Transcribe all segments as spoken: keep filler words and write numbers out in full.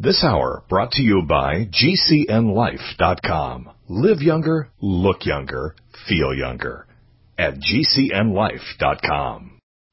This hour brought to you by G C N life dot com. Live younger, look younger, feel younger at G C N life dot com.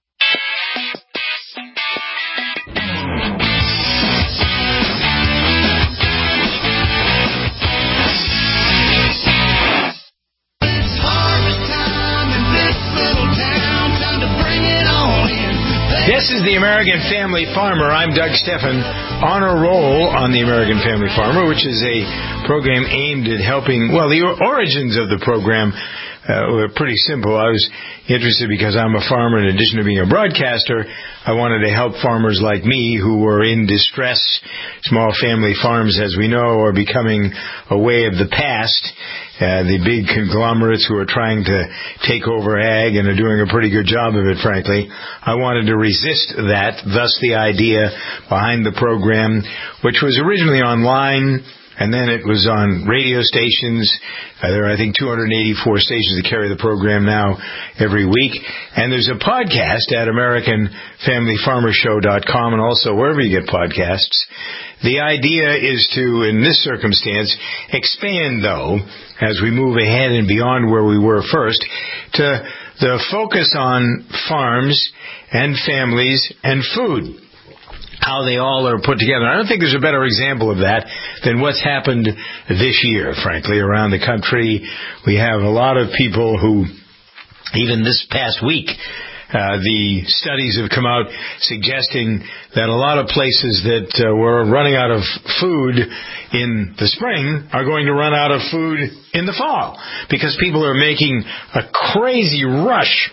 This is the American Family Farmer. I'm Doug Stephan, on a roll on the American Family Farmer, which is a program aimed at helping, well, the origins of the program uh, were pretty simple. I was interested because I'm a farmer. In addition to being a broadcaster, I wanted to help farmers like me who were in distress. Small family farms, as we know, are becoming a way of the past. Uh, the big conglomerates who are trying to take over ag and are doing a pretty good job of it, frankly. I wanted to resist that, thus the idea behind the program, which was originally online, and then it was on radio stations. Uh, there are, I think, two hundred eighty-four stations that carry the program now every week. And there's a podcast at American Family Farmer Show dot com and also wherever you get podcasts. The idea is to, in this circumstance, expand, though, as we move ahead and beyond where we were first, to the focus on farms and families and food. How they all are put together. I don't think there's a better example of that than what's happened this year, frankly, around the country. We have a lot of people who, even this past week, Uh, the studies have come out suggesting that a lot of places that uh, were running out of food in the spring are going to run out of food in the fall because people are making a crazy rush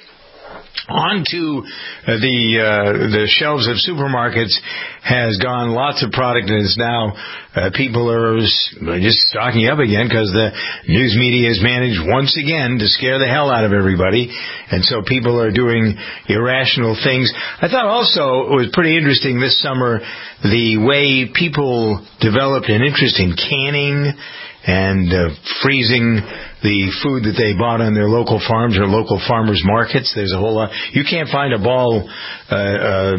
onto uh, the uh, the shelves of supermarkets. Has gone lots of product, and it's now uh, people are just stocking up again because the news media has managed once again to scare the hell out of everybody, and so people are doing irrational things. I thought also it was pretty interesting this summer the way people developed an interest in canning and uh, freezing the food that they bought on their local farms or local farmers markets. There's a whole lot. You can't find a ball, uh, uh,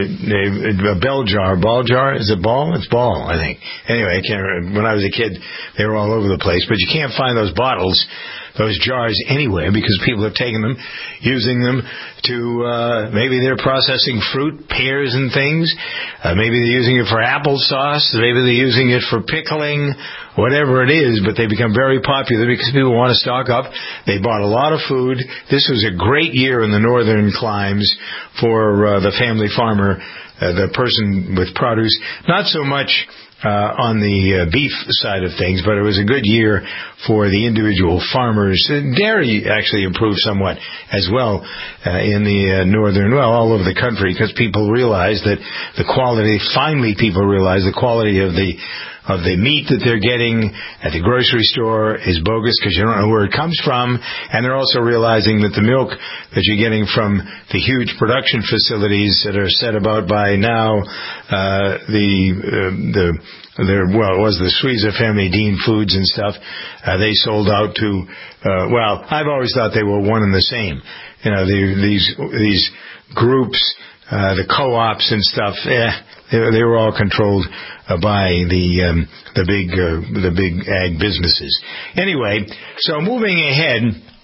a bell jar. Ball jar? Is it ball? It's ball, I think. Anyway, I can't remember. When I was a kid, they were all over the place. But you can't find those bottles, those jars anywhere because people have taken them, using them to, uh, maybe they're processing fruit, pears and things. Uh, maybe they're using it for applesauce. Maybe they're using it for pickling, whatever it is, but they become very popular because people want to stock up. They bought a lot of food. This was a great year in the northern climes for uh, the family farmer, uh, the person with produce. Not so much Uh, on the uh, beef side of things, but it was a good year for the individual farmers. Uh, dairy actually improved somewhat as well uh, in the uh, northern, well, all over the country, because people realized that the quality, finally people realized the quality of the of the meat that they're getting at the grocery store is bogus because you don't know where it comes from, and they're also realizing that the milk that you're getting from the huge production facilities that are set about by now, uh, the uh, the there well it was the Sweeza family, Dean Foods and stuff, uh, they sold out to uh, well I've always thought they were one and the same. You know, the, these these groups, uh, the co-ops and stuff, eh, they, they were all controlled uh, by the um, the big uh, the big ag businesses. Anyway, so moving ahead,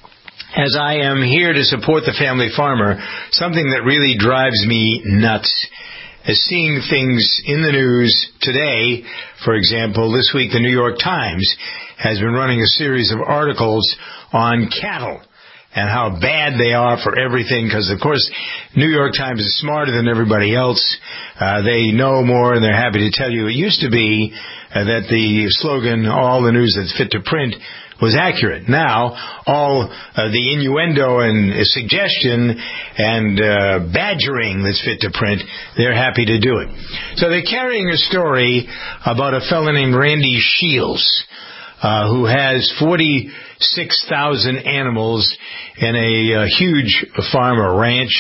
as I am here to support the family farmer, something that really drives me nuts is seeing things in the news today. For example, this week the New York Times has been running a series of articles on cattle and how bad they are for everything, because, of course, New York Times is smarter than everybody else. Uh, they know more, and they're happy to tell you. It used to be uh, that the slogan, all the news that's fit to print, was accurate. Now, all uh, the innuendo and uh, suggestion and uh, badgering that's fit to print, they're happy to do it. So they're carrying a story about a fellow named Randy Shields, uh, who has forty-six thousand animals in a, a huge farm or ranch.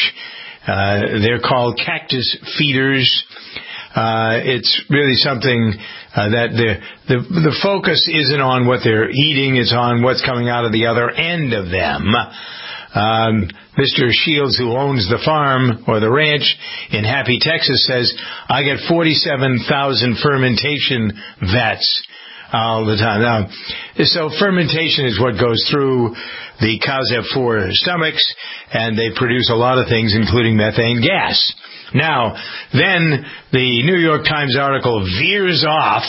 Uh, they're called cactus feeders. Uh, it's really something uh, that the, the the focus isn't on what they're eating, it's on what's coming out of the other end of them. Um, Mister Shields, who owns the farm or the ranch in Happy, Texas, says, I get forty-seven thousand fermentation vats all the time. Now, so fermentation is what goes through the cows have four stomachs, and they produce a lot of things, including methane gas. Now, then the New York Times article veers off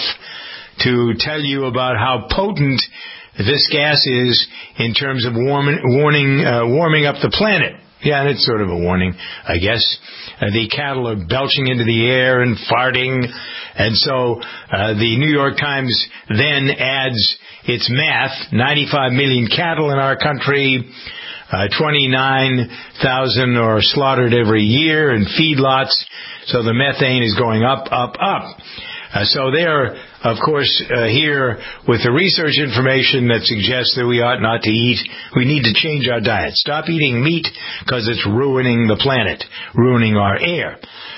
to tell you about how potent this gas is in terms of warming, warning, uh, warming up the planet. Yeah, and it's sort of a warning, I guess. Uh, the cattle are belching into the air and farting. And so uh, the New York Times then adds its math, ninety-five million cattle in our country, uh, twenty-nine thousand are slaughtered every year in feedlots. So the methane is going up, up, up. Uh, so they're, of course, uh, here with the research information that suggests that we ought not to eat. We need to change our diet. Stop eating meat because it's ruining the planet, ruining our air.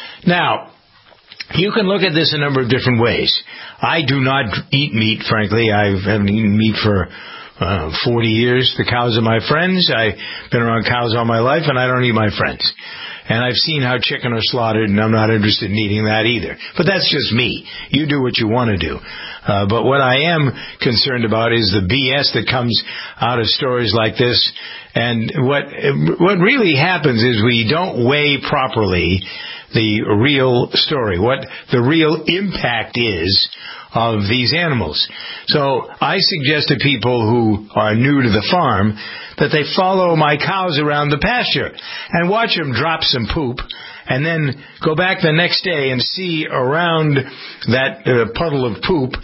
Now, you can look at this a number of different ways. I do not eat meat, frankly. I haven't eaten meat for uh, forty years. The cows are my friends. I've been around cows all my life, and I don't eat my friends. And I've seen how chicken are slaughtered, and I'm not interested in eating that either. But that's just me. You do what you want to do. Uh, but what I am concerned about is the B S that comes out of stories like this. And what what really happens is we don't weigh properly the real story, what the real impact is of these animals. So I suggest to people who are new to the farm that they follow my cows around the pasture and watch them drop some poop, and then go back the next day and see around that uh, puddle of poop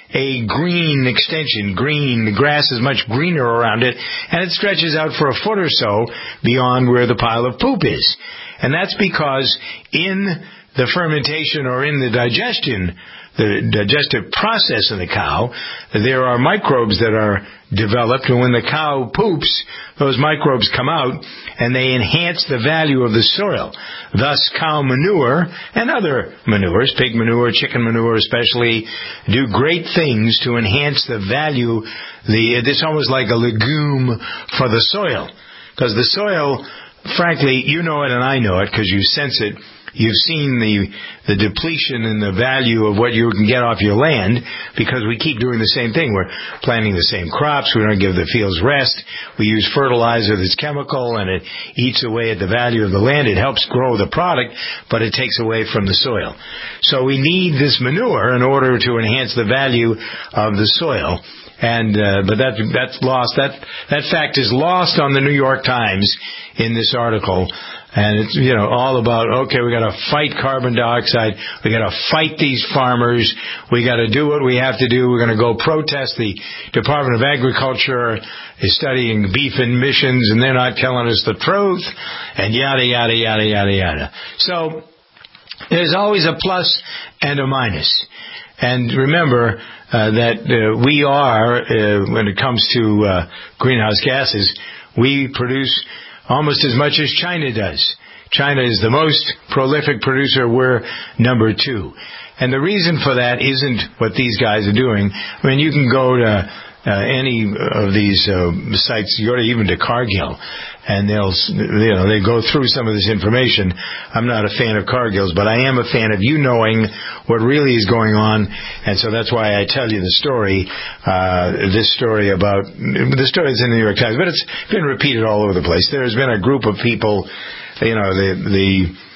a green extension, green. The grass is much greener around it, and it stretches out for a foot or so beyond where the pile of poop is. And that's because in the fermentation or in the digestion, the digestive process in the cow, there are microbes that are developed, and when the cow poops, those microbes come out and they enhance the value of the soil. Thus, cow manure and other manures, pig manure, chicken manure especially, do great things to enhance the value. The it's almost like a legume for the soil, because the soil, frankly, you know it and I know it because you sense it. You've seen the the depletion in the value of what you can get off your land because we keep doing the same thing. We're planting the same crops. We don't give the fields rest. We use fertilizer that's chemical, and it eats away at the value of the land. It helps grow the product, but it takes away from the soil. So we need this manure in order to enhance the value of the soil. And uh, but that that's lost. That that fact is lost on the New York Times in this article. And it's, you know, all about, okay, we got to fight carbon dioxide. We got to fight these farmers. We got to do what we have to do. We're going to go protest. The Department of Agriculture is studying beef emissions, and they're not telling us the truth, and yada, yada, yada, yada, yada. So there's always a plus and a minus. And remember uh, that uh, we are, uh, when it comes to uh, greenhouse gases, we produce almost as much as China does. China is the most prolific producer. We're number two. And the reason for that isn't what these guys are doing. I mean, you can go to uh, any of these uh, sites. You go to even to Cargill, and they'll, you know, they go through some of this information. I'm not a fan of Cargill's, but I am a fan of you knowing what really is going on. And so that's why I tell you the story, uh, this story about, the story is in the New York Times, but it's been repeated all over the place. There's been a group of people, you know, the, the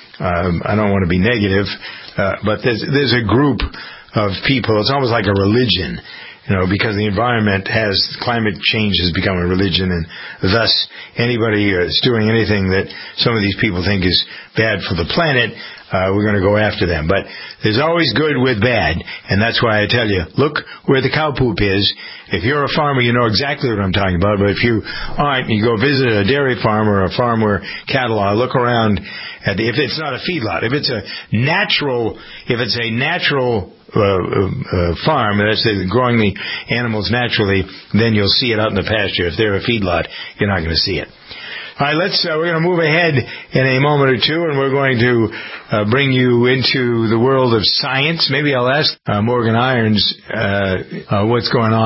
um, I don't want to be negative, uh, but there's, there's a group of people, it's almost like a religion, you know, because the environment has, climate change has become a religion, and thus anybody that's doing anything that some of these people think is bad for the planet, uh, we're going to go after them. But there's always good with bad, and that's why I tell you, look where the cow poop is. If you're a farmer, you know exactly what I'm talking about, but if you aren't, you go visit a dairy farm or a farm where cattle are, look around at the, if it's not a feedlot, if it's a natural, if it's a natural Uh, uh, farm, that's uh, growing the animals naturally, then you'll see it out in the pasture. If they're a feedlot, you're not going to see it. All right, let's, uh, we're going to move ahead in a moment or two, and we're going to uh, bring you into the world of science. Maybe I'll ask uh, Morgan Irons uh, uh, what's going on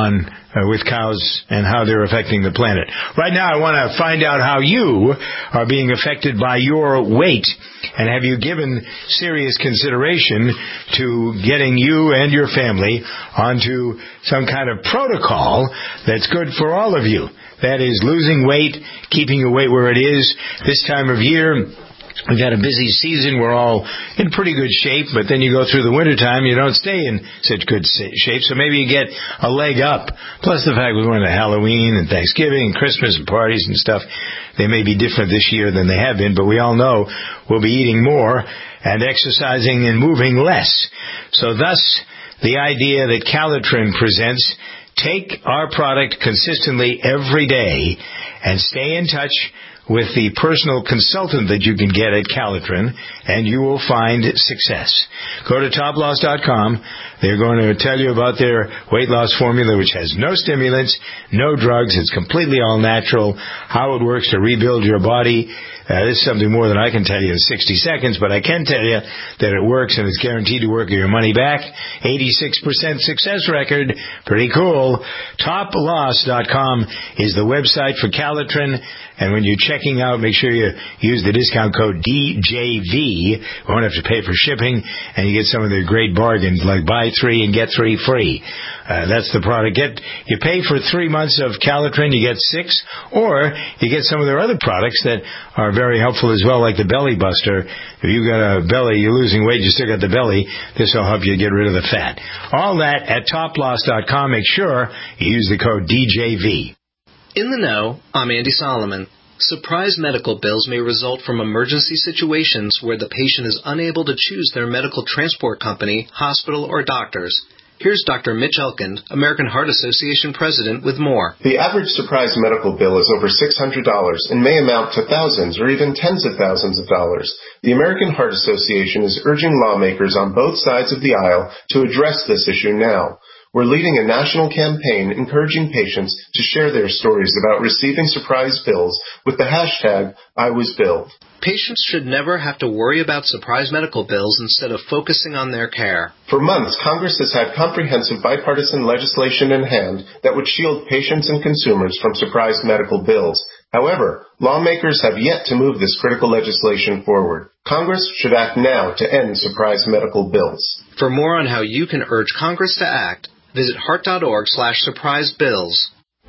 uh, with cows and how they're affecting the planet. Right now, I want to find out how you are being affected by your weight. And have you given serious consideration to getting you and your family onto some kind of protocol that's good for all of you? That is losing weight, keeping your weight where it is. This time of year, we've had a busy season. We're all in pretty good shape, but then you go through the wintertime, you don't stay in such good shape, so maybe you get a leg up. Plus the fact we're going to Halloween and Thanksgiving and Christmas and parties and stuff. They may be different this year than they have been, but we all know we'll be eating more and exercising and moving less. So thus, the idea that Calitrin presents, take our product consistently every day and stay in touch with the personal consultant that you can get at Calitrin, and you will find success. Go to top loss dot com. They're going to tell you about their weight loss formula, which has no stimulants, no drugs. It's completely all natural, how it works to rebuild your body. Uh, this is something more than I can tell you in sixty seconds, but I can tell you that it works and it's guaranteed to work your money back. eighty-six percent success record. Pretty cool. top loss dot com is the website for Calitrin. And when you're checking out, make sure you use the discount code D J V. You won't have to pay for shipping, and you get some of their great bargains, like buy three and get three free. Uh, that's the product. Get you pay for three months of Calitrin, you get six, or you get some of their other products that are very helpful as well, like the Belly Buster. If you've got a belly, you're losing weight, you still got the belly, this will help you get rid of the fat. All that at top loss dot com. Make sure you use the code D J V. In the Know, I'm Andy Solomon. Surprise medical bills may result from emergency situations where the patient is unable to choose their medical transport company, hospital, or doctors. Here's Doctor Mitch Elkind, American Heart Association president, with more. The average surprise medical bill is over six hundred dollars and may amount to thousands or even tens of thousands of dollars. The American Heart Association is urging lawmakers on both sides of the aisle to address this issue now. We're leading a national campaign encouraging patients to share their stories about receiving surprise bills with the hashtag #IWasBilled. Patients should never have to worry about surprise medical bills instead of focusing on their care. For months, Congress has had comprehensive bipartisan legislation in hand that would shield patients and consumers from surprise medical bills. However, lawmakers have yet to move this critical legislation forward. Congress should act now to end surprise medical bills. For more on how you can urge Congress to act, visit heart.org slash surprise bills.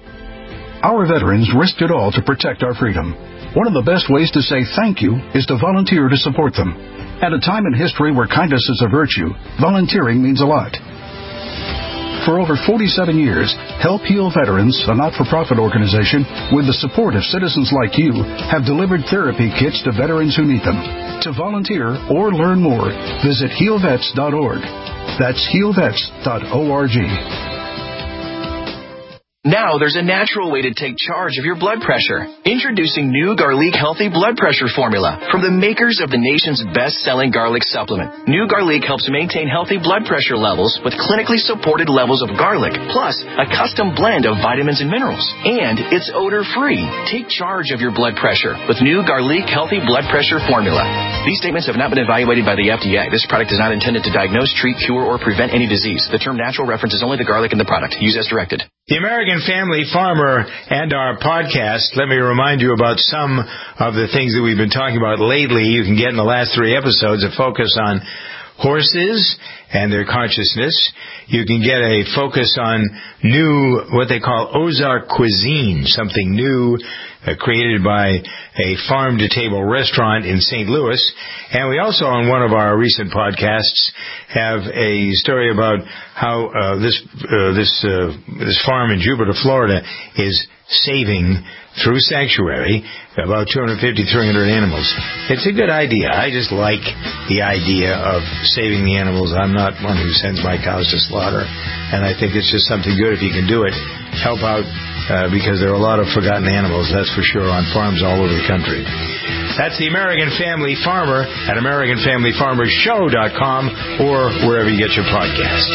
Our veterans risked it all to protect our freedom. One of the best ways to say thank you is to volunteer to support them. At a time in history where kindness is a virtue, volunteering means a lot. For over forty-seven years, Help Heal Veterans, a not-for-profit organization with the support of citizens like you, have delivered therapy kits to veterans who need them. To volunteer or learn more, visit heal vets dot org. That's heal vets dot org. Now there's a natural way to take charge of your blood pressure. Introducing new Garlic Healthy Blood Pressure Formula from the makers of the nation's best-selling garlic supplement. New Garlic helps maintain healthy blood pressure levels with clinically supported levels of garlic, plus a custom blend of vitamins and minerals. And it's odor-free. Take charge of your blood pressure with new Garlic Healthy Blood Pressure Formula. These statements have not been evaluated by the F D A. This product is not intended to diagnose, treat, cure, or prevent any disease. The term natural references only the garlic in the product. Use as directed. The American Family Farmer and our podcast, let me remind you about some of the things that we've been talking about lately. You can get in the last three episodes a focus on horses and their consciousness. You can get a focus on new, what they call Ozark cuisine, something new uh, created by a farm-to-table restaurant in Saint Louis. And we also, on one of our recent podcasts, have a story about how uh, this uh, this uh, this farm in Jupiter, Florida, is saving, through sanctuary, about two hundred fifty, three hundred animals. It's a good idea. I just like the idea of saving the animals. I'm not one who sends my cows to slaughter, and I think it's just something good if you can do it. Help out, uh, because there are a lot of forgotten animals, that's for sure, on farms all over the country. That's the American Family Farmer at American Family Farmer Show dot com or wherever you get your podcasts.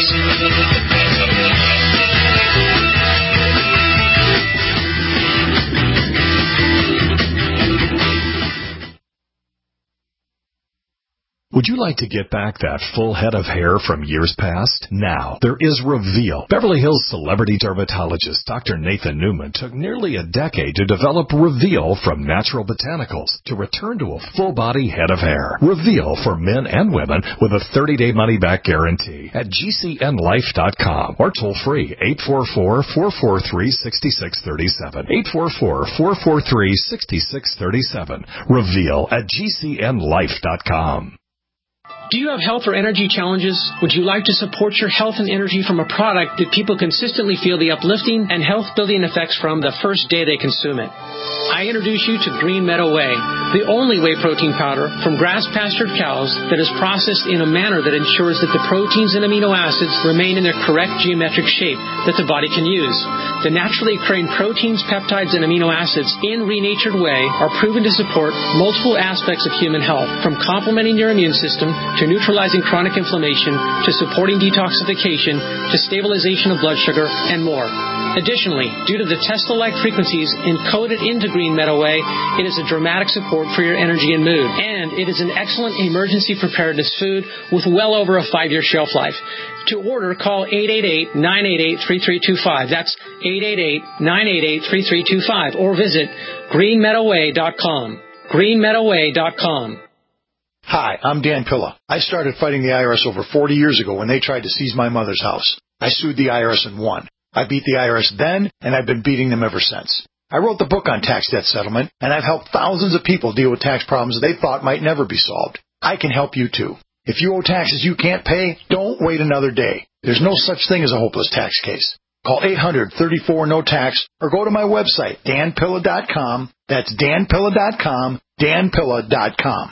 Would you like to get back that full head of hair from years past? Now, there is Reveal. Beverly Hills celebrity dermatologist Doctor Nathan Newman took nearly a decade to develop Reveal from natural botanicals to return to a full-body head of hair. Reveal for men and women with a thirty-day money-back guarantee at G C N life dot com or toll-free eight four four, four four three, six six three seven. eight four four, four four three, six six three seven. Reveal at G C N life dot com. Do you have health or energy challenges? Would you like to support your health and energy from a product that people consistently feel the uplifting and health-building effects from the first day they consume it? I introduce you to Green Meadow Whey, the only whey protein powder from grass-pastured cows that is processed in a manner that ensures that the proteins and amino acids remain in their correct geometric shape that the body can use. The naturally occurring proteins, peptides, and amino acids in renatured whey are proven to support multiple aspects of human health, from complementing your immune system to neutralizing chronic inflammation, to supporting detoxification, to stabilization of blood sugar, and more. Additionally, due to the Tesla-like frequencies encoded into Green Meadow Whey, it is a dramatic support for your energy and mood. And it is an excellent emergency preparedness food with well over a five-year shelf life. To order, call eight eight eight, nine eight eight, three three two five. That's eight eight eight, nine eight eight, three three two five. Or visit green meadow way dot com. green meadow way dot com. Hi, I'm Dan Pilla. I started fighting the I R S over forty years ago when they tried to seize my mother's house. I sued the I R S and won. I beat the I R S then, and I've been beating them ever since. I wrote the book on tax debt settlement, and I've helped thousands of people deal with tax problems they thought might never be solved. I can help you too. If you owe taxes you can't pay, don't wait another day. There's no such thing as a hopeless tax case. Call eight hundred, thirty-four, no tax or go to my website, dan pilla dot com. That's dan pilla dot com, dan pilla dot com.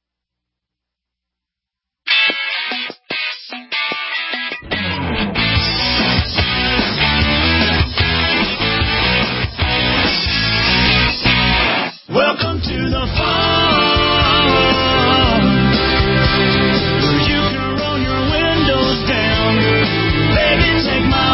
Welcome to the farm, where you can roll your windows down. Baby, take my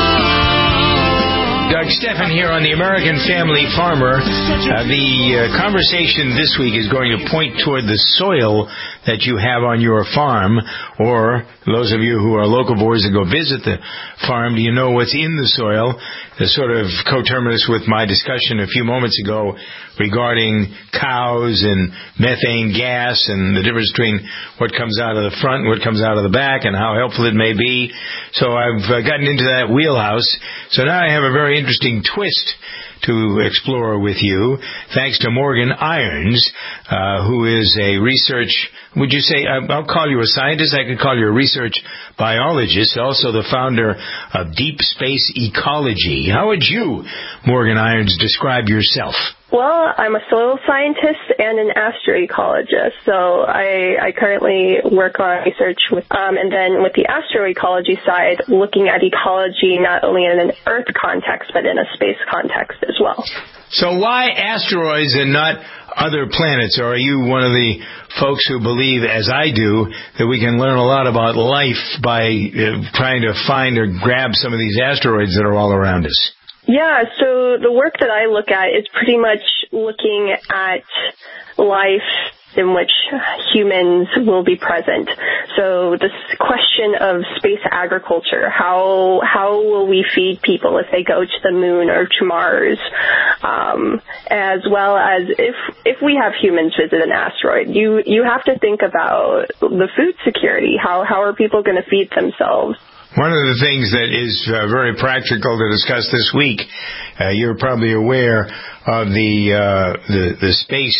arm. Doug Stephan here on the American Family Farmer. Uh, the uh, conversation this week is going to point toward the soil that you have on your farm, or those of you who are local boys that go visit the farm, do you know what's in the soil? The sort of coterminous with my discussion a few moments ago regarding cows and methane gas and the difference between what comes out of the front and what comes out of the back and how helpful it may be. So I've uh, gotten into that wheelhouse. So now I have a very interesting twist to explore with you, thanks to Morgan Irons, uh, who is a research, would you say, I'll call you a scientist, I could call you a research biologist, also the founder of Deep Space Ecology. How would you, Morgan Irons, describe yourself? Well, I'm a soil scientist and an astroecologist, so I, I currently work on research with, um, and then with the astroecology side, looking at ecology not only in an Earth context, but in a space context as well. So why asteroids and not other planets? Or are you one of the folks who believe, as I do, that we can learn a lot about life by uh, trying to find or grab some of these asteroids that are all around us? Yeah, so the work that I look at is pretty much looking at life in which humans will be present. So this question of space agriculture, how how will we feed people if they go to the moon or to Mars, um, as well as if if we have humans visit an asteroid, you you have to think about the food security. How how are people going to feed themselves? One of the things that is uh, very practical to discuss this week, uh, you're probably aware of the uh, the, the space.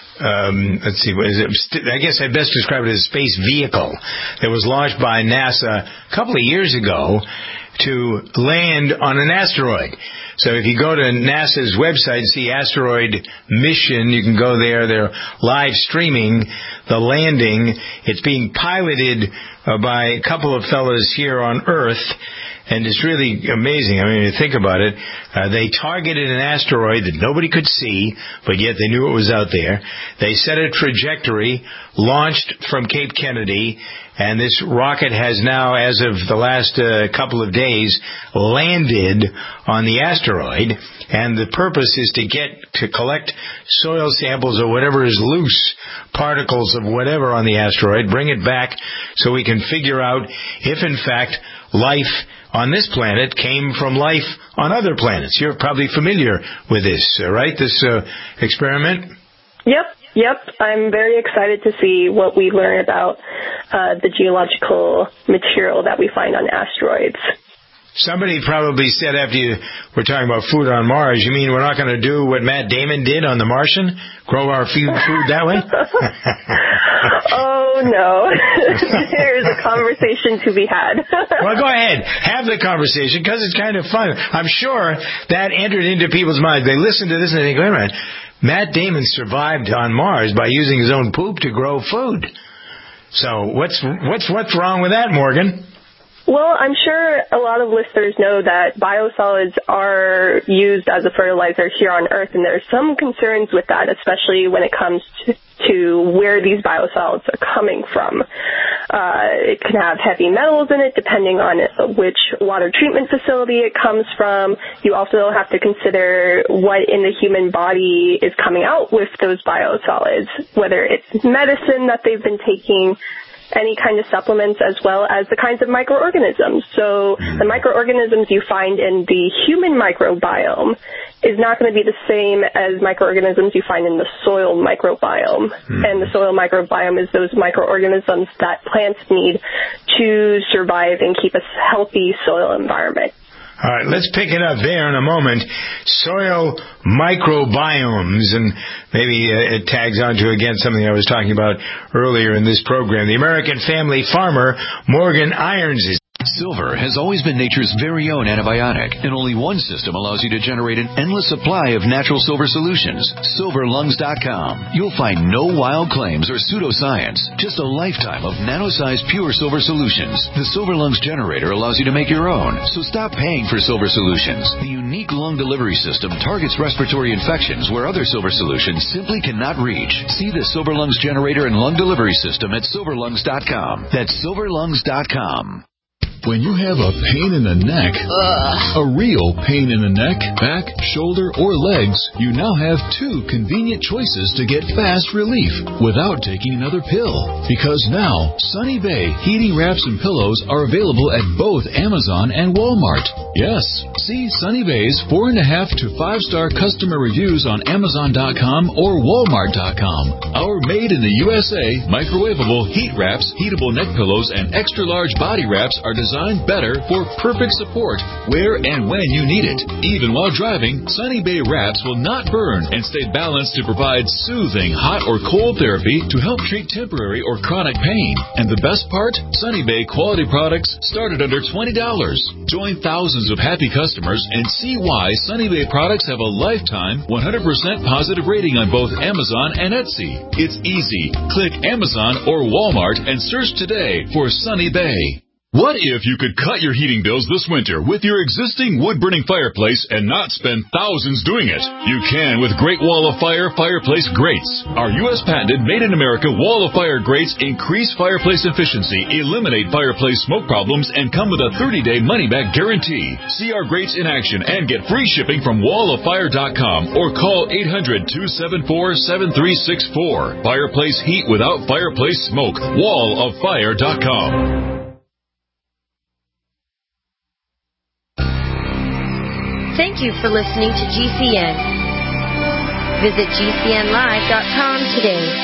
Um, let's see, what is it? I guess I'd best describe it as a space vehicle that was launched by NASA a couple of years ago to land on an asteroid. So if you go to NASA's website and see asteroid mission, you can go there. They're live streaming the landing. It's being piloted uh, by a couple of fellows here on Earth. And it's really amazing. I mean, if you think about it, uh, they targeted an asteroid that nobody could see, but yet they knew it was out there. They set a trajectory, launched from Cape Kennedy, and this rocket has now, as of the last uh, couple of days, landed on the asteroid. And the purpose is to get to collect soil samples or whatever is loose, particles of whatever on the asteroid, bring it back so we can figure out if, in fact, life on this planet came from life on other planets. You're probably familiar with this, right? This uh, experiment? Yep. Yep, I'm very excited to see what we learn about uh, the geological material that we find on asteroids. Somebody probably said after you were talking about food on Mars, you mean we're not going to do what Matt Damon did on The Martian? Grow our food, food that way? Oh, no. There's a conversation to be had. Well, go ahead. Have the conversation because it's kind of fun. I'm sure that entered into people's minds. They listen to this and they think, wait a minute, Matt Damon survived on Mars by using his own poop to grow food. So what's what's what's wrong with that, Morgan? Well, I'm sure a lot of listeners know that biosolids are used as a fertilizer here on Earth, and there's some concerns with that, especially when it comes to, to where these biosolids are coming from. Uh, it can have heavy metals in it, depending on which water treatment facility it comes from. You also have to consider what in the human body is coming out with those biosolids, whether it's medicine that they've been taking, any kind of supplements, as well as the kinds of microorganisms. So the microorganisms you find in the human microbiome is not going to be the same as microorganisms you find in the soil microbiome. Mm. And the soil microbiome is those microorganisms that plants need to survive and keep a healthy soil environment. All right, let's pick it up there in a moment. Soil microbiomes, and maybe uh, it tags on to, again, something I was talking about earlier in this program. The American family farmer, Morgan Irons, is Silver has always been nature's very own antibiotic, and only one system allows you to generate an endless supply of natural silver solutions. silver lungs dot com. You'll find no wild claims or pseudoscience, just a lifetime of nano-sized pure silver solutions. The Silver Lungs generator allows you to make your own, so stop paying for silver solutions. The unique lung delivery system targets respiratory infections where other silver solutions simply cannot reach. See the Silver Lungs generator and lung delivery system at silver lungs dot com. That's silver lungs dot com. When you have a pain in the neck, Ugh. a real pain in the neck, back, shoulder, or legs, you now have two convenient choices to get fast relief without taking another pill. Because now, Sunny Bay heating wraps and pillows are available at both Amazon and Walmart. Yes, see Sunny Bay's four and a half to five star customer reviews on Amazon dot com or Walmart dot com. Our made in the U S A microwavable heat wraps, heatable neck pillows, and extra large body wraps are designed Designed better for perfect support where and when you need it. Even while driving, Sunny Bay wraps will not burn and stay balanced to provide soothing hot or cold therapy to help treat temporary or chronic pain. And the best part? Sunny Bay quality products start at under twenty dollars. Join thousands of happy customers and see why Sunny Bay products have a lifetime one hundred percent positive rating on both Amazon and Etsy. It's easy. Click Amazon or Walmart and search today for Sunny Bay. What if you could cut your heating bills this winter with your existing wood-burning fireplace and not spend thousands doing it? You can with Great Wall of Fire Fireplace Grates. Our U S patented made-in-America Wall of Fire grates increase fireplace efficiency, eliminate fireplace smoke problems, and come with a thirty day money-back guarantee. See our grates in action and get free shipping from wall of fire dot com or call eight hundred, two seven four, seven three six four. Fireplace heat without fireplace smoke. wall of fire dot com. Thank you for listening to G C N. Visit G C N live dot com today.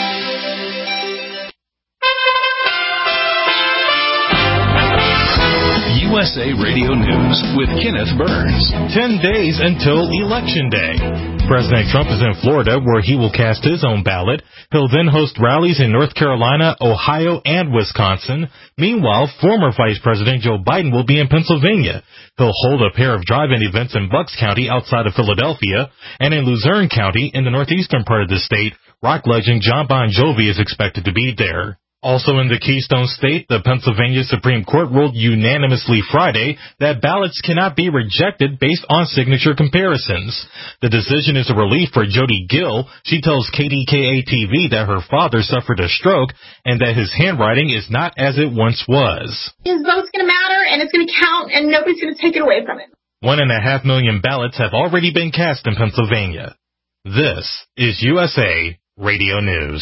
U S A Radio News with Kenneth Burns. Ten days until Election Day. President Trump is in Florida, where he will cast his own ballot. He'll then host rallies in North Carolina, Ohio, and Wisconsin. Meanwhile, former Vice President Joe Biden will be in Pennsylvania. He'll hold a pair of drive-in events in Bucks County outside of Philadelphia, and in Luzerne County in the northeastern part of the state. Rock legend John Bon Jovi is expected to be there. Also in the Keystone State, the Pennsylvania Supreme Court ruled unanimously Friday that ballots cannot be rejected based on signature comparisons. The decision is a relief for Jody Gill. She tells K D K A T V that her father suffered a stroke and that his handwriting is not as it once was. His vote's going to matter, and it's going to count, and nobody's going to take it away from him. One and a half million ballots have already been cast in Pennsylvania. This is U S A Radio News.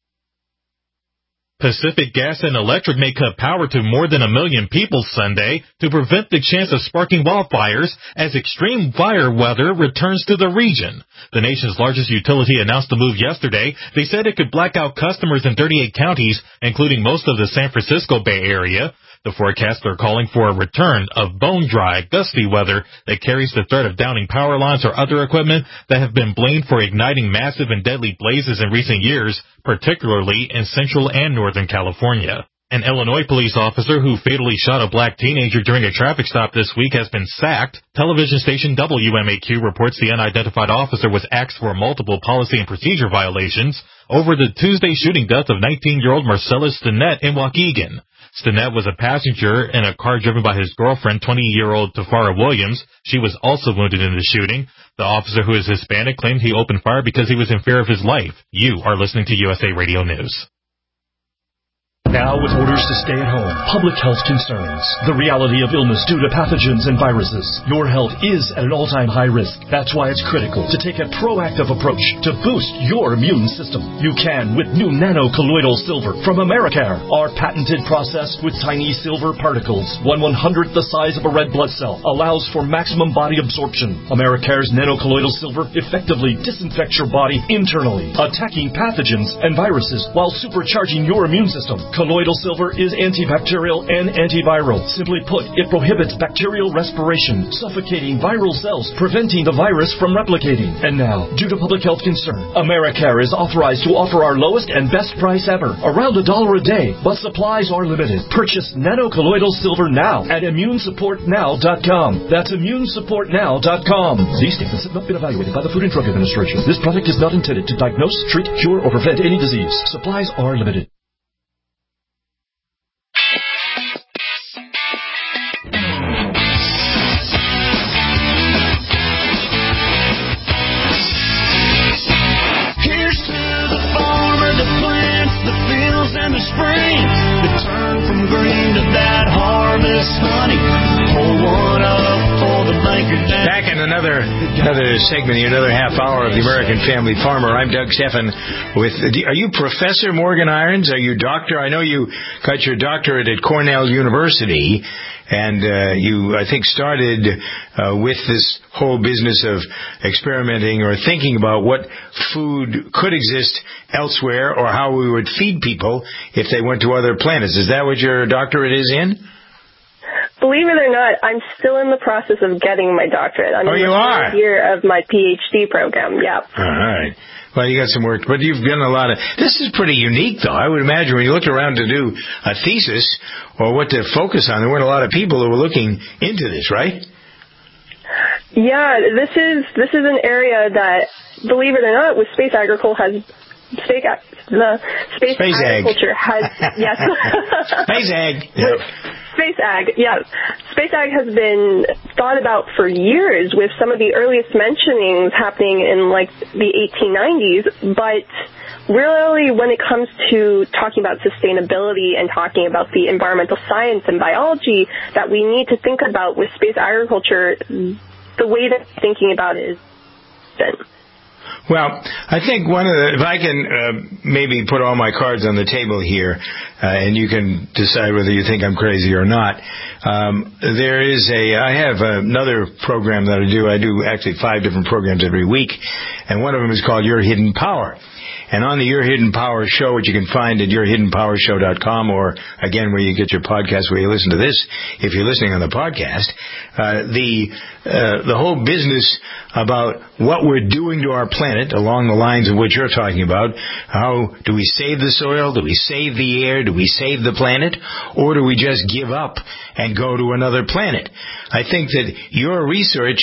Pacific Gas and Electric may cut power to more than a million people Sunday to prevent the chance of sparking wildfires as extreme fire weather returns to the region. The nation's largest utility announced the move yesterday. They said it could black out customers in thirty-eight counties, including most of the San Francisco Bay Area. The forecasts are calling for a return of bone-dry, gusty weather that carries the threat of downing power lines or other equipment that have been blamed for igniting massive and deadly blazes in recent years, particularly in Central and Northern California. An Illinois police officer who fatally shot a black teenager during a traffic stop this week has been sacked. Television station W M A Q reports the unidentified officer was axed for multiple policy and procedure violations over the Tuesday shooting death of nineteen-year-old Marcellus Stinnett in Waukegan. Stinnett was a passenger in a car driven by his girlfriend, twenty-year-old Tafara Williams. She was also wounded in the shooting. The officer, who is Hispanic, claimed he opened fire because he was in fear of his life. You are listening to U S A Radio News. Now with orders to stay at home, public health concerns, the reality of illness due to pathogens and viruses, your health is at an all-time high risk. That's why it's critical to take a proactive approach to boost your immune system. You can with new nano-colloidal silver from Americare. Our patented process with tiny silver particles, one one-hundredth the size of a red blood cell, allows for maximum body absorption. Americare's nano-colloidal silver effectively disinfects your body internally, attacking pathogens and viruses while supercharging your immune system. Colloidal silver is antibacterial and antiviral. Simply put, it prohibits bacterial respiration, suffocating viral cells, preventing the virus from replicating. And now, due to public health concern, Americare is authorized to offer our lowest and best price ever, around a dollar a day, but supplies are limited. Purchase nano-colloidal silver now at immune support now dot com. That's immune support now dot com. These statements have not been evaluated by the Food and Drug Administration. This product is not intended to diagnose, treat, cure, or prevent any disease. Supplies are limited. And the spring to turn from green to that harvest honey. Pull one up for the banker down. Back in another another segment, another half hour of the American Family Farmer. I'm Doug Stephan. With are you Professor Morgan Irons? Are you doctor? I know you got your doctorate at Cornell University. And uh, you, I think, started uh, with this whole business of experimenting or thinking about what food could exist elsewhere or how we would feed people if they went to other planets. Is that what your doctorate is in? Believe it or not, I'm still in the process of getting my doctorate. I'm oh, in you the are? third year of my P H D program, yeah. All right. Well, you got some work, but you've done a lot of... This is pretty unique, though. I would imagine when you looked around to do a thesis or what to focus on, there weren't a lot of people who were looking into this, right? Yeah, this is this is an area that, believe it or not, with space agriculture has... Space, the space, space agriculture ag. has... Yes. Space ag. Yep. Space ag, yeah. Space ag has been thought about for years, with some of the earliest mentionings happening in, like, the eighteen nineties, but really when it comes to talking about sustainability and talking about the environmental science and biology that we need to think about with space agriculture, the way that I'm thinking about it is different. Well, I think one of the, if I can uh, maybe put all my cards on the table here, uh, and you can decide whether you think I'm crazy or not. Um, there is a, I have another program that I do. I do actually five different programs every week, and one of them is called Your Hidden Power. And on the Your Hidden Power show, which you can find at your hidden power show dot com, or again where you get your podcast, where you listen to this, if you're listening on the podcast, uh, the uh, the whole business about what we're doing to our planet, along the lines of what you're talking about, how do we save the soil, do we save the air, do we save the planet, or do we just give up and go to another planet? I think that your research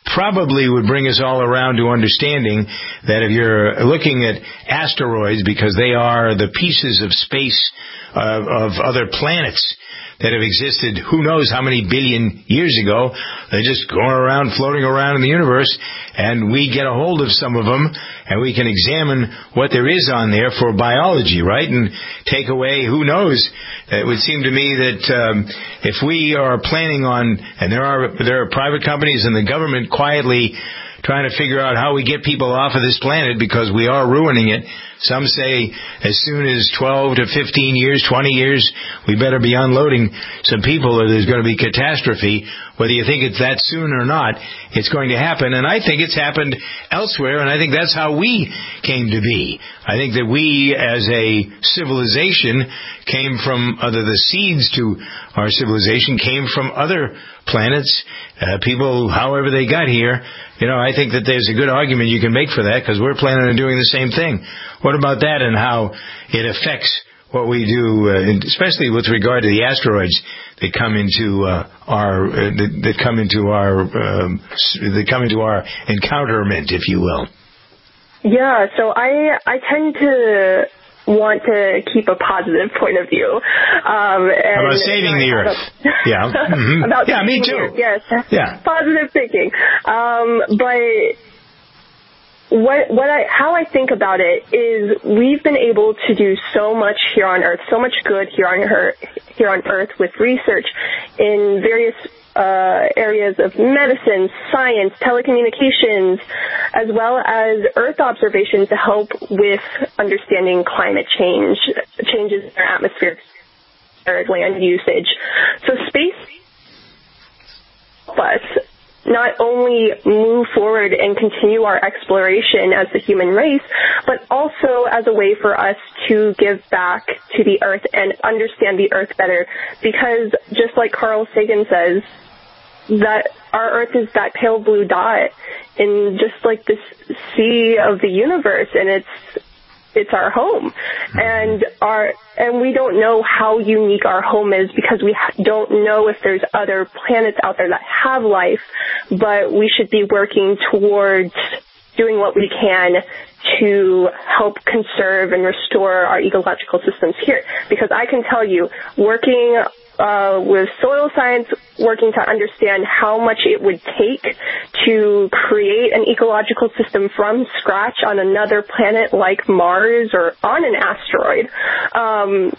probably would bring us all around to understanding that if you're looking at asteroids, because they are the pieces of space uh, of other planets that have existed who knows how many billion years ago, they're just going around, floating around in the universe, and we get a hold of some of them, and we can examine what there is on there for biology, right, and take away, who knows. It would seem to me that um, if we are planning on, and there are there are private companies and the government quietly trying to figure out how we get people off of this planet because we are ruining it. Some say as soon as twelve to fifteen years, twenty years, we better be unloading some people or there's going to be catastrophe. Whether you think it's that soon or not, it's going to happen. And I think it's happened elsewhere, and I think that's how we came to be. I think that we as a civilization came from, other the seeds to our civilization came from other planets, uh, people, however they got here. You know, I think that there's a good argument you can make for that because we're planning on doing the same thing. What about that and how it affects what we do, uh, especially with regard to the asteroids that come into uh, our uh, that, that come into our um, that come into our encounterment, if you will? Yeah, so I I tend to want to keep a positive point of view. Um, and about saving the Earth. Yeah. Mm-hmm. about yeah, me too. Yes. Yeah. Positive thinking. Um, but what what I how I think about it is we've been able to do so much here on Earth, so much good here on Earth, here on Earth with research in various Uh, areas of medicine, science, telecommunications, as well as Earth observation to help with understanding climate change, changes in our atmosphere, land usage. So space helps us not only move forward and continue our exploration as the human race, but also as a way for us to give back to the Earth and understand the Earth better. Because just like Carl Sagan says, that our Earth is that pale blue dot in just like this sea of the universe, and it's it's our home, and our and we don't know how unique our home is because we ha- don't know if there's other planets out there that have life, but we should be working towards doing what we can to help conserve and restore our ecological systems here. Because I can tell you, working uh, with soil science, working to understand how much it would take to create an ecological system from scratch on another planet like Mars or on an asteroid, um,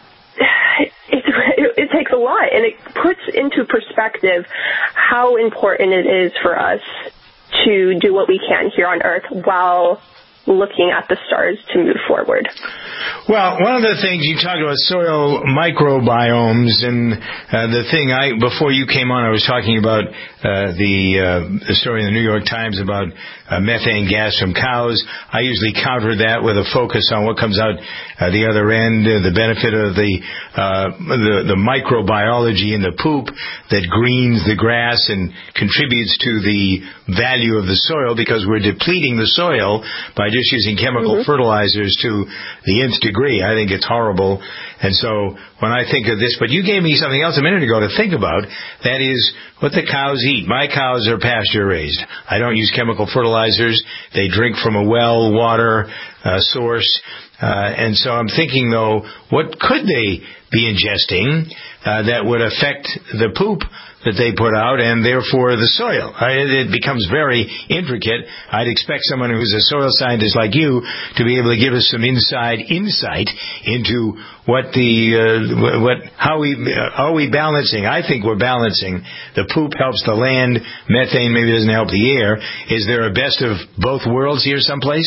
it, it, it takes a lot, and it puts into perspective how important it is for us to do what we can here on Earth while looking at the stars to move forward. Well, one of the things you talked about, soil microbiomes, and uh, the thing I before you came on, I was talking about uh, the uh, the story in the New York Times about uh, methane gas from cows. I usually counter that with a focus on what comes out uh, the other end, uh, the benefit of the, uh, the the microbiology in the poop that greens the grass and contributes to the value of the soil, because we're depleting the soil by just using chemical mm-hmm. fertilizers to the nth degree. I think it's horrible. And so when I think of this, but you gave me something else a minute ago to think about, that is what the cows eat. My cows are pasture raised. I don't use chemical fertilizers. They drink from a well water uh, source. Uh, and so I'm thinking, though, what could they be ingesting uh, that would affect the poop that they put out and therefore the soil? I, it becomes very intricate. I'd expect someone who's a soil scientist like you to be able to give us some inside insight into what the uh, what how we uh, are we balancing. I think we're balancing. The poop helps the land. Methane maybe doesn't help the air. Is there a best of both worlds here someplace?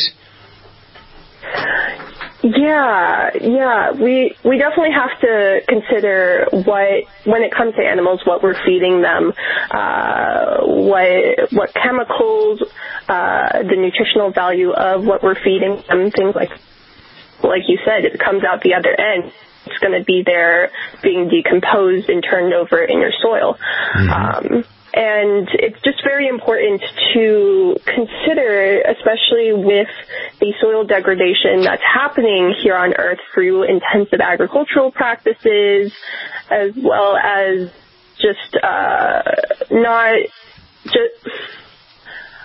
Yeah, yeah. We we definitely have to consider what, when it comes to animals, what we're feeding them, uh, what what chemicals, uh, the nutritional value of what we're feeding them, things like like you said, it comes out the other end. It's going to be there being decomposed and turned over in your soil. Mm-hmm. Um, And it's just very important to consider, especially with the soil degradation that's happening here on Earth through intensive agricultural practices, as well as just uh, not just.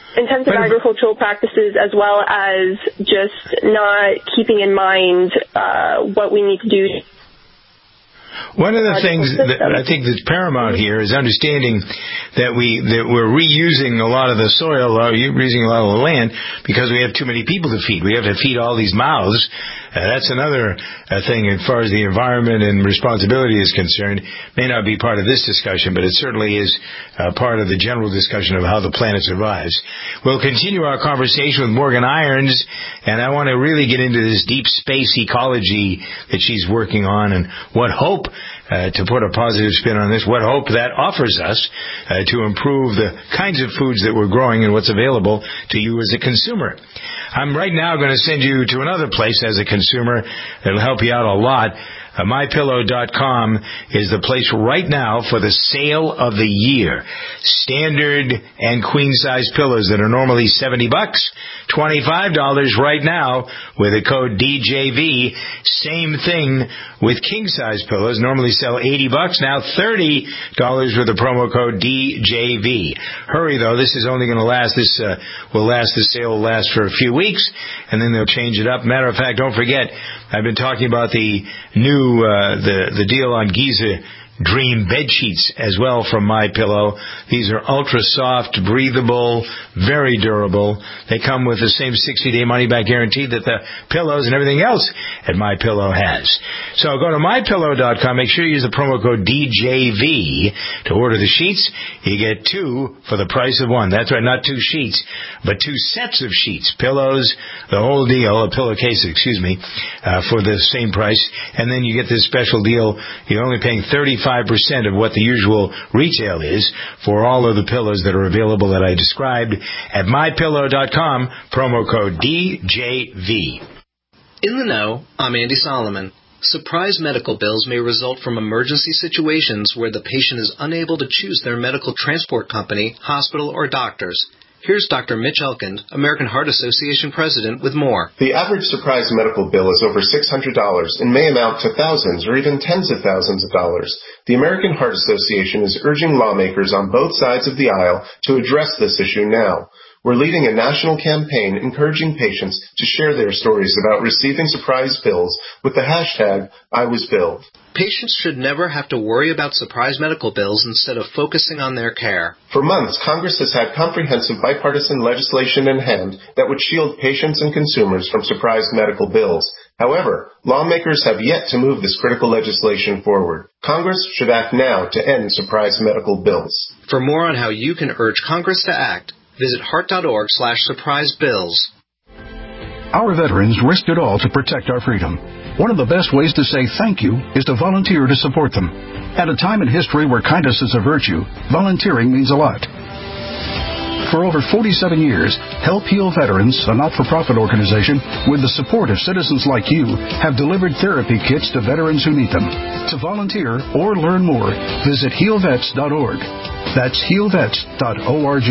intensive agricultural practices, as well as just not keeping in mind uh, what we need to do. One of the things that I think that's paramount here is understanding that we that we're reusing a lot of the soil, or reusing a lot of the land, because we have too many people to feed. We have to feed all these mouths. Uh, that's another uh, thing as far as the environment and responsibility is concerned. May not be part of this discussion, but it certainly is uh, part of the general discussion of how the planet survives. We'll continue our conversation with Morgan Irons, and I want to really get into this deep space ecology that she's working on, and what hope, uh, to put a positive spin on this, what hope that offers us uh, to improve the kinds of foods that we're growing and what's available to you as a consumer. I'm right now going to send you to another place as a consumer that'll help you out a lot. Uh, my pillow dot com is the place right now for the sale of the year. Standard and queen size pillows that are normally seventy bucks, twenty-five dollars right now with the code D J V. Same thing with king size pillows. Normally sell eighty bucks, now thirty dollars with the promo code D J V. Hurry though, this is only going to last, this uh, will last, this sale will last for a few weeks, and then they'll change it up. Matter of fact, don't forget, I've been talking about the new Uh, the the deal on Giza Dream bed sheets as well from MyPillow. These are ultra soft, breathable, very durable. They come with the same sixty-day money-back guarantee that the pillows and everything else at MyPillow has. So go to my pillow dot com. Make sure you use the promo code D J V to order the sheets. You get two for the price of one. That's right, not two sheets, but two sets of sheets, pillows, the whole deal, a pillowcase, excuse me, uh, for the same price. And then you get this special deal. You're only paying thirty-five percent of what the usual retail is for all of the pillows that are available that I described at my pillow dot com, promo code D J V. In the know, I'm Andy Solomon. Surprise medical bills may result from emergency situations where the patient is unable to choose their medical transport company, hospital, or doctors. Here's Doctor Mitch Elkind, American Heart Association president, with more. The average surprise medical bill is over six hundred dollars and may amount to thousands or even tens of thousands of dollars. The American Heart Association is urging lawmakers on both sides of the aisle to address this issue now. We're leading a national campaign encouraging patients to share their stories about receiving surprise bills with the hashtag I was billed. Patients should never have to worry about surprise medical bills instead of focusing on their care. For months, Congress has had comprehensive bipartisan legislation in hand that would shield patients and consumers from surprise medical bills. However, lawmakers have yet to move this critical legislation forward. Congress should act now to end surprise medical bills. For more on how you can urge Congress to act, visit heart.org slash surprise bills. Our veterans risked it all to protect our freedom. One of the best ways to say thank you is to volunteer to support them. At a time in history where kindness is a virtue, volunteering means a lot. For over forty-seven years, Help Heal Veterans, a not-for-profit organization, with the support of citizens like you, have delivered therapy kits to veterans who need them. To volunteer or learn more, visit heal vets dot org. That's heal vets dot org.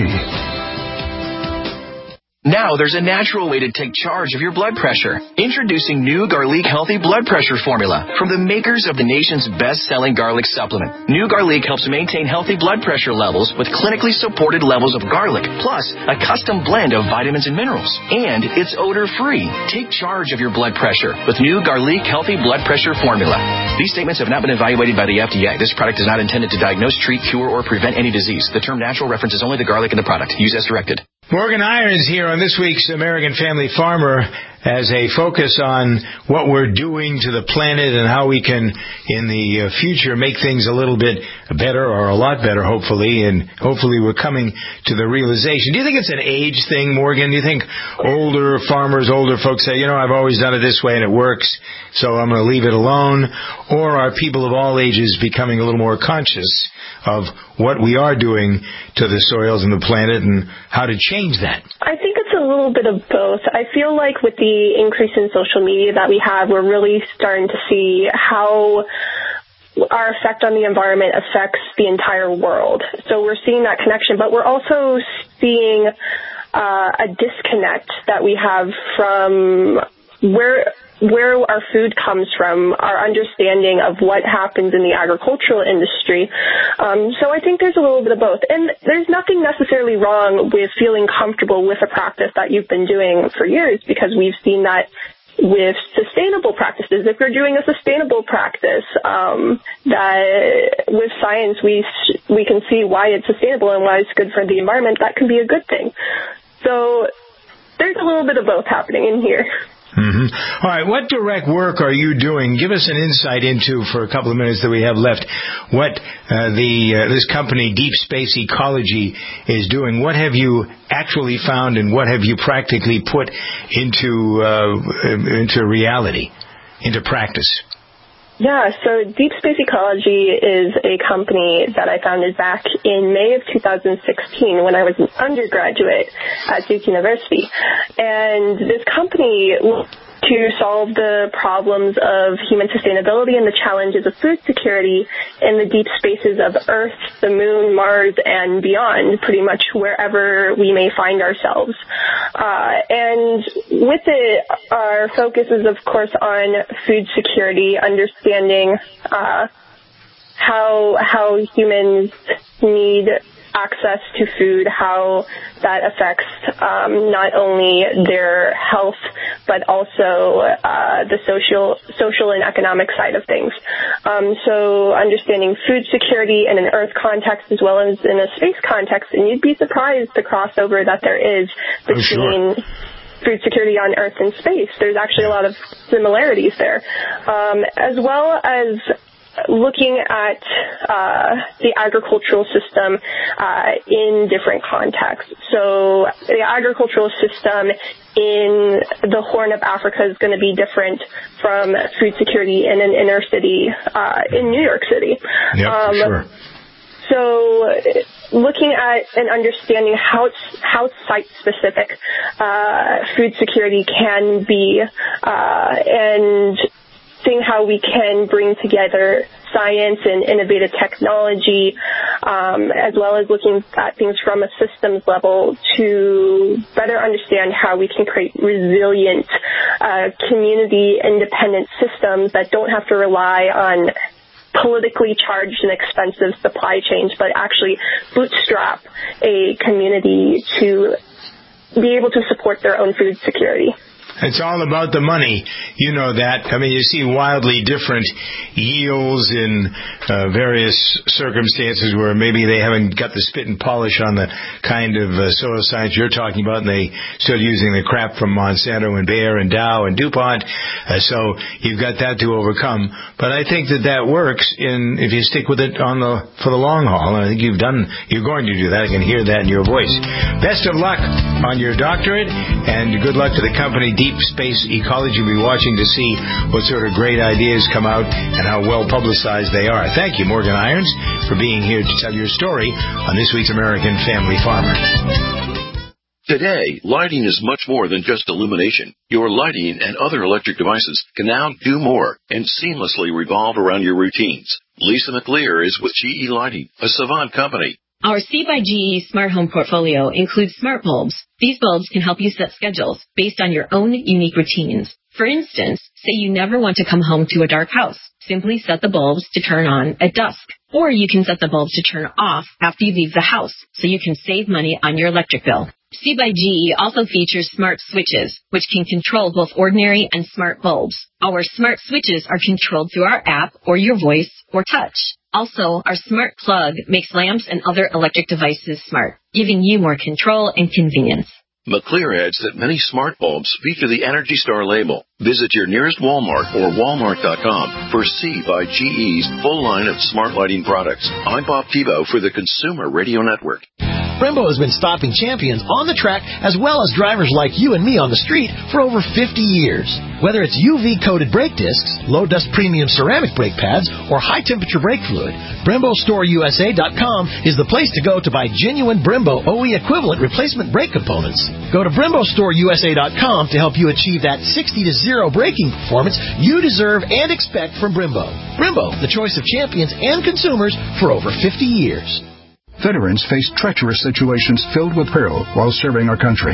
Now there's a natural way to take charge of your blood pressure. Introducing new Garlic Healthy Blood Pressure Formula from the makers of the nation's best-selling garlic supplement. New Garlic helps maintain healthy blood pressure levels with clinically supported levels of garlic, plus a custom blend of vitamins and minerals. And it's odor-free. Take charge of your blood pressure with new Garlic Healthy Blood Pressure Formula. These statements have not been evaluated by the F D A. This product is not intended to diagnose, treat, cure, or prevent any disease. The term natural references only the garlic in the product. Use as directed. Morgan Irons here on this week's American Family Farmer as a focus on what we're doing to the planet and how we can, in the future, make things a little bit better or a lot better, hopefully, and hopefully we're coming to the realization. Do you think it's an age thing, Morgan? Do you think older farmers, older folks say, you know, I've always done it this way and it works, so I'm going to leave it alone? Or are people of all ages becoming a little more conscious of what we are doing to the soils and the planet and how to change that? I think it's a little bit of both. I feel like with the increase in social media that we have, we're really starting to see how our effect on the environment affects the entire world. So we're seeing that connection, but we're also seeing uh, a disconnect that we have from where where our food comes from, our understanding of what happens in the agricultural industry. Um, so I think there's a little bit of both. And there's nothing necessarily wrong with feeling comfortable with a practice that you've been doing for years, because we've seen that with sustainable practices. If you're doing a sustainable practice, um, that with science we we can see why it's sustainable and why it's good for the environment, that can be a good thing. So there's a little bit of both happening in here. Mm-hmm. All right, what direct work are you doing? Give us an insight into, for a couple of minutes that we have left, what uh, the uh, this company, Deep Space Ecology, is doing. What have you actually found, and what have you practically put into uh, into reality, into practice? Yeah, so Deep Space Ecology is a company that I founded back in May of two thousand sixteen when I was an undergraduate at Duke University. And this company looked to solve the problems of human sustainability and the challenges of food security in the deep spaces of Earth, the Moon, Mars, and beyond, pretty much wherever we may find ourselves. Uh, and with it, our focus is, of course, on food security, understanding uh, how how humans need access to food, how that affects um, not only their health, but also uh, the social social and economic side of things. Um, so understanding food security in an Earth context as well as in a space context, and you'd be surprised the crossover that there is between oh, sure. food security on Earth and space. There's actually a lot of similarities there, um, as well as looking at uh, the agricultural system uh, in different contexts. So the agricultural system in the Horn of Africa is going to be different from food security in an inner city uh, in New York City. Yep, um, sure. So looking at and understanding how how site-specific uh, food security can be, uh, and seeing how we can bring together science and innovative technology, um, as well as looking at things from a systems level to better understand how we can create resilient, uh, community-independent systems that don't have to rely on politically charged and expensive supply chains, but actually bootstrap a community to be able to support their own food security. It's all about the money. You know that. I mean, you see wildly different yields in uh, various circumstances where maybe they haven't got the spit and polish on the kind of uh, soil science you're talking about, and they still using the crap from Monsanto and Bayer and Dow and DuPont. Uh, so you've got that to overcome. But I think that that works in if you stick with it on the for the long haul. And I think you've done. You're going to do that. I can hear that in your voice. Best of luck on your doctorate, and good luck to the company Deep Space Ecology. We'll be watching to see what sort of great ideas come out and how well publicized they are. Thank you, Morgan Irons, for being here to tell your story on this week's American Family Farmer. Today, lighting is much more than just illumination. Your lighting and other electric devices can now do more and seamlessly revolve around your routines. Lisa McLear is with G E Lighting, a Savant company. Our C by G E Smart Home portfolio includes smart bulbs. These bulbs can help you set schedules based on your own unique routines. For instance, say you never want to come home to a dark house. Simply set the bulbs to turn on at dusk. Or you can set the bulbs to turn off after you leave the house so you can save money on your electric bill. C by G E also features smart switches, which can control both ordinary and smart bulbs. Our smart switches are controlled through our app or your voice or touch. Also, our smart plug makes lamps and other electric devices smart, giving you more control and convenience. McLear adds that many smart bulbs feature the Energy Star label. Visit your nearest Walmart or Walmart dot com for C by G E's full line of smart lighting products. I'm Bob Tebow for the Consumer Radio Network. Brembo has been stopping champions on the track as well as drivers like you and me on the street for over fifty years. Whether it's U V-coated brake discs, low-dust premium ceramic brake pads, or high-temperature brake fluid, Brembo Store U S A dot com is the place to go to buy genuine Brembo O E equivalent replacement brake components. Go to Brembo Store U S A dot com to help you achieve that sixty to zero braking performance you deserve and expect from Brembo. Brembo, the choice of champions and consumers for over fifty years. Veterans face treacherous situations filled with peril while serving our country.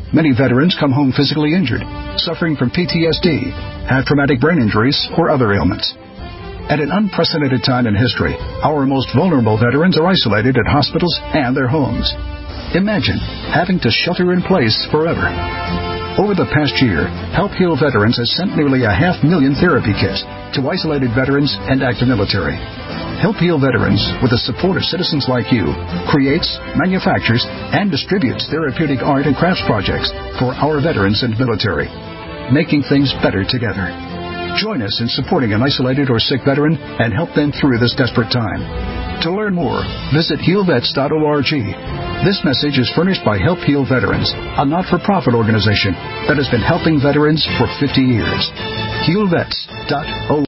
Many veterans come home physically injured, suffering from P T S D, have traumatic brain injuries, or other ailments. At an unprecedented time in history, our most vulnerable veterans are isolated at hospitals and their homes. Imagine having to shelter in place forever. Over the past year, Help Heal Veterans has sent nearly a half million therapy kits to isolated veterans and active military. Help Heal Veterans, with the support of citizens like you, creates, manufactures, and distributes therapeutic art and crafts projects for our veterans and military, making things better together. Join us in supporting an isolated or sick veteran and help them through this desperate time. To learn more, visit heal vets dot org. This message is furnished by Help Heal Veterans, a not-for-profit organization that has been helping veterans for fifty years. heal vets dot org.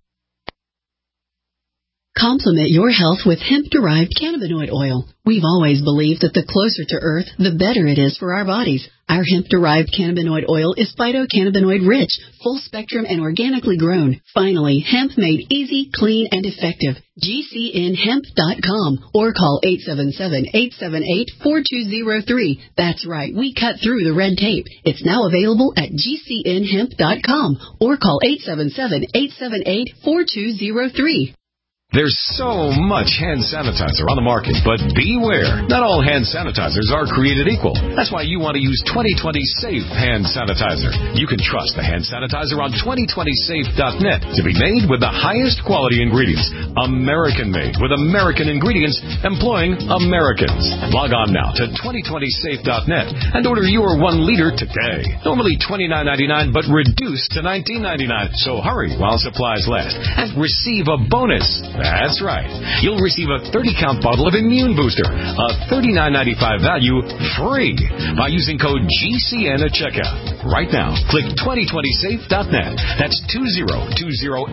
Complement your health with hemp-derived cannabinoid oil. We've always believed that the closer to Earth, the better it is for our bodies. Our hemp-derived cannabinoid oil is phytocannabinoid-rich, full-spectrum, and organically grown. Finally, hemp made easy, clean, and effective. G C N hemp dot com or call eight seven seven, eight seven eight, four two zero three. That's right, we cut through the red tape. It's now available at G C N hemp dot com or call eight seven seven, eight seven eight, four two zero three. There's so much hand sanitizer on the market, but beware. Not all hand sanitizers are created equal. That's why you want to use twenty twenty Safe Hand Sanitizer. You can trust the hand sanitizer on twenty twenty safe dot net to be made with the highest quality ingredients. American-made with American ingredients employing Americans. Log on now to twenty twenty safe dot net and order your one liter today. Normally twenty-nine ninety-nine, but reduced to nineteen ninety-nine. So hurry while supplies last and receive a bonus. That's right. You'll receive a thirty count bottle of Immune Booster, a thirty-nine ninety-five value, free by using code G C N at checkout. Right now, click twenty twenty safe dot net. That's two zero two zero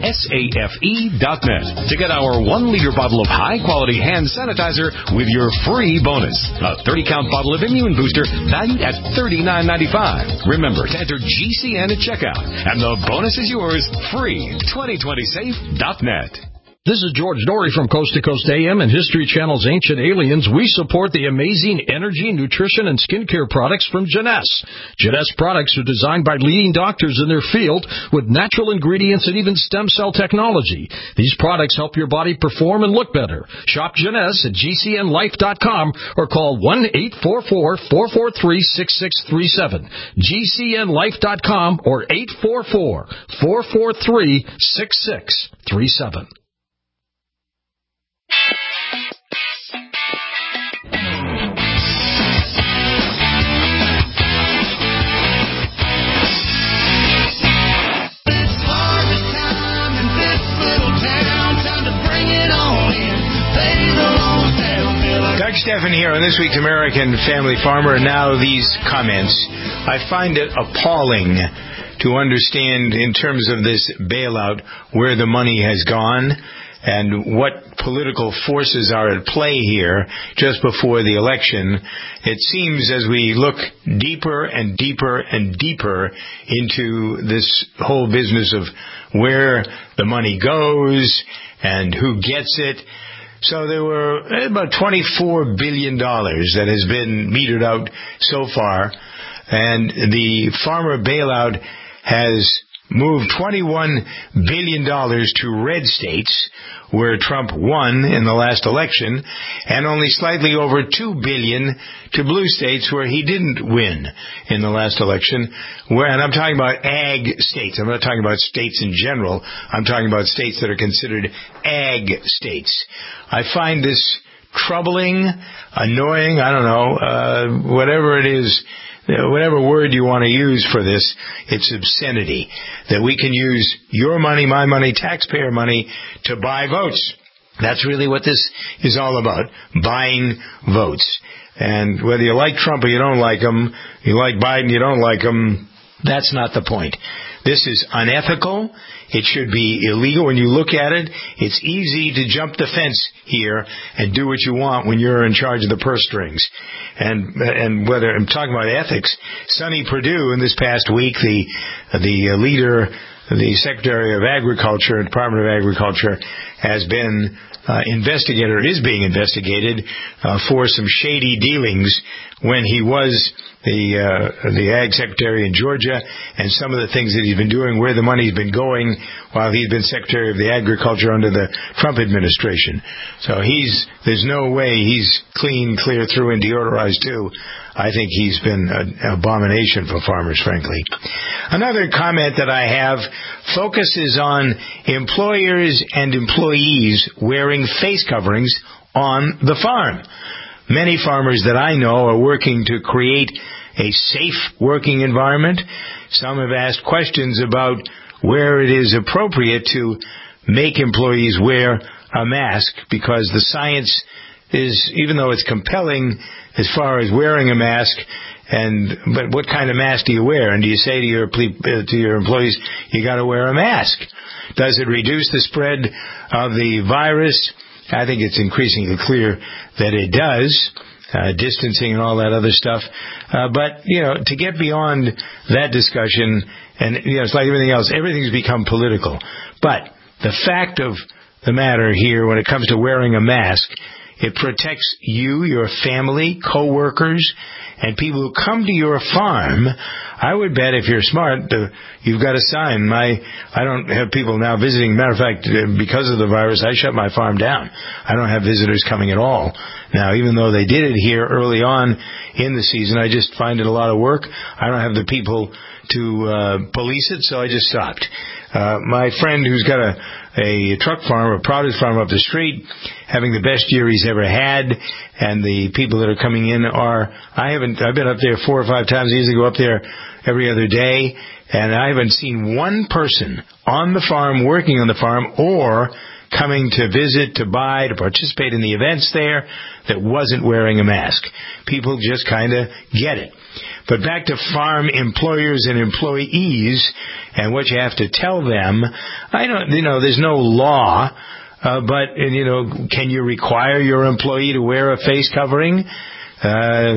safe dot net to get our one liter bottle of high-quality hand sanitizer with your free bonus. A thirty count bottle of Immune Booster valued at thirty-nine ninety-five. Remember to enter G C N at checkout, and the bonus is yours free. twenty twenty safe dot net. This is George Dory from Coast to Coast A M and History Channel's Ancient Aliens. We support the amazing energy, nutrition, and skincare products from Jeunesse. Jeunesse products are designed by leading doctors in their field with natural ingredients and even stem cell technology. These products help your body perform and look better. Shop Jeunesse at G C N life dot com or call one eight four four, four four three, six six three seven. G C N life dot com or eight four four, four four three, six six three seven. Doug Steffen here on This Week's American Family Farmer. And now these comments. I find it appalling to understand in terms of this bailout where the money has gone and what political forces are at play here just before the election. It seems as we look deeper and deeper and deeper into this whole business of where the money goes and who gets it. So there were about twenty-four billion dollars that has been metered out so far, and the farmer bailout has moved twenty-one billion dollars to red states, where Trump won in the last election, and only slightly over two billion dollars to blue states where he didn't win in the last election. Where, and I'm talking about ag states. I'm not talking about states in general. I'm talking about states that are considered ag states. I find this troubling, annoying, I don't know, uh, whatever it is, whatever word you want to use for this, it's obscenity. That we can use your money, my money, taxpayer money to buy votes. That's really what this is all about, buying votes. And whether you like Trump or you don't like him, you like Biden, you don't like him, that's not the point. This is unethical. It should be illegal. When you look at it, it's easy to jump the fence here and do what you want when you're in charge of the purse strings. And and whether I'm talking about ethics, Sonny Perdue in this past week, the the leader, the Secretary of Agriculture, Department of Agriculture, has been uh, investigated, or is being investigated, uh, for some shady dealings when he was the uh, the Ag Secretary in Georgia, and some of the things that he's been doing, where the money's been going while he's been Secretary of the Agriculture under the Trump administration. So he's there's no way he's clean, clear through, and deodorized too. I think he's been an abomination for farmers, frankly. Another comment that I have focuses on employers and employees wearing face coverings on the farm. Many farmers that I know are working to create a safe working environment. Some have asked questions about where it is appropriate to make employees wear a mask, because the science is, even though it's compelling as far as wearing a mask, and but what kind of mask do you wear? And do you say to your to your employees, you got to wear a mask? Does it reduce the spread of the virus? I think it's increasingly clear that it does, uh, distancing and all that other stuff. Uh, but, you know, to get beyond that discussion, and, you know, it's like everything else, everything's become political. But the fact of the matter here, when it comes to wearing a mask, it protects you, your family, coworkers, and people who come to your farm. I would bet if you're smart, uh, you've got a sign. My, I don't have people now visiting. Matter of fact, because of the virus, I shut my farm down. I don't have visitors coming at all. Now, even though they did it here early on in the season, I just find it a lot of work. I don't have the people to uh, police it, so I just stopped. Uh, my friend who's got a, a truck farm, a produce farm up the street, having the best year he's ever had, and the people that are coming in are, I haven't, I've been up there four or five times. I usually go up there every other day, and I haven't seen one person on the farm, working on the farm, or coming to visit, to buy, to participate in the events there that wasn't wearing a mask. People just kind of get it. But back to farm employers and employees and what you have to tell them. I don't, you know, there's no law, uh, but, you know, can you require your employee to wear a face covering? Uh,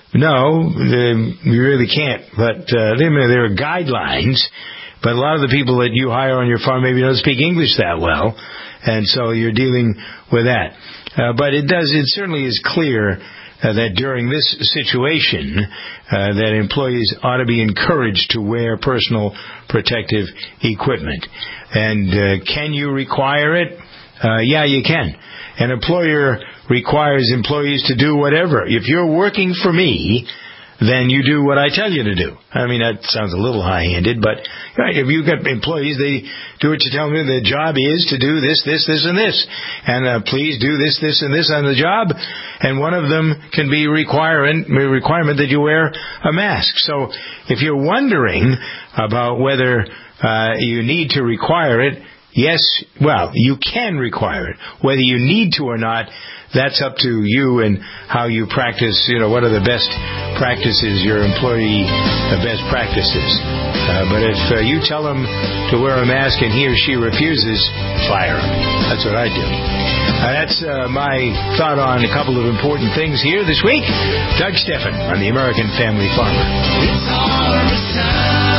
no, you really can't. But uh, there are guidelines. But a lot of the people that you hire on your farm maybe don't speak English that well, and so you're dealing with that. Uh, but it does, it certainly is clear Uh, that during this situation, uh, that employees ought to be encouraged to wear personal protective equipment. And uh, can you require it? Uh, yeah, you can. An employer requires employees to do whatever. If you're working for me, then you do what I tell you to do. I mean, that sounds a little high-handed, but right, if you've got employees, they do what you tell them. Their job is to do this, this, this, and this. And uh, please do this, this, and this on the job. And one of them can be requiring, requirement that you wear a mask. So if you're wondering about whether uh, you need to require it, yes, well, you can require it. Whether you need to or not, that's up to you and how you practice, you know, what are the best practices, your employee, the best practices. Uh, but if uh, you tell him to wear a mask and he or she refuses, fire him. That's what I do. Uh, that's uh, my thought on a couple of important things here this week. Doug Steffen on the American Family Farmer. It's harvest time.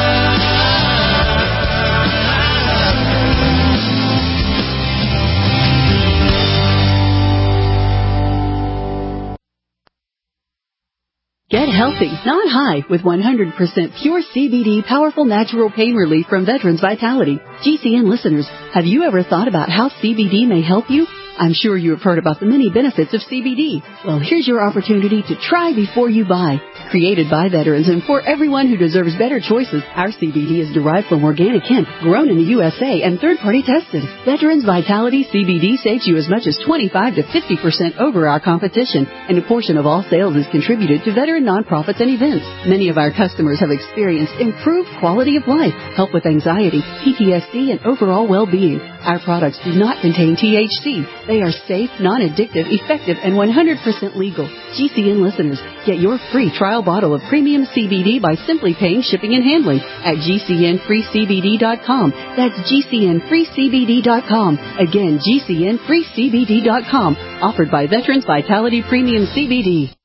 Get healthy, not high, with one hundred percent pure C B D powerful natural pain relief from Veterans Vitality. G C N listeners, have you ever thought about how C B D may help you? I'm sure you have heard about the many benefits of C B D. Well, here's your opportunity to try before you buy. Created by veterans and for everyone who deserves better choices, our C B D is derived from organic hemp, grown in the U S A, and third-party tested. Veterans Vitality C B D saves you as much as twenty-five to fifty percent over our competition, and a portion of all sales is contributed to veteran nonprofits and events. Many of our customers have experienced improved quality of life, help with anxiety, P T S D, and overall well-being. Our products do not contain T H C. They are safe, non-addictive, effective, and one hundred percent legal. G C N listeners, get your free trial bottle of premium C B D by simply paying shipping and handling at G C N free C B D dot com. That's G C N free C B D dot com. Again, G C N free C B D dot com. Offered by Veterans Vitality Premium C B D.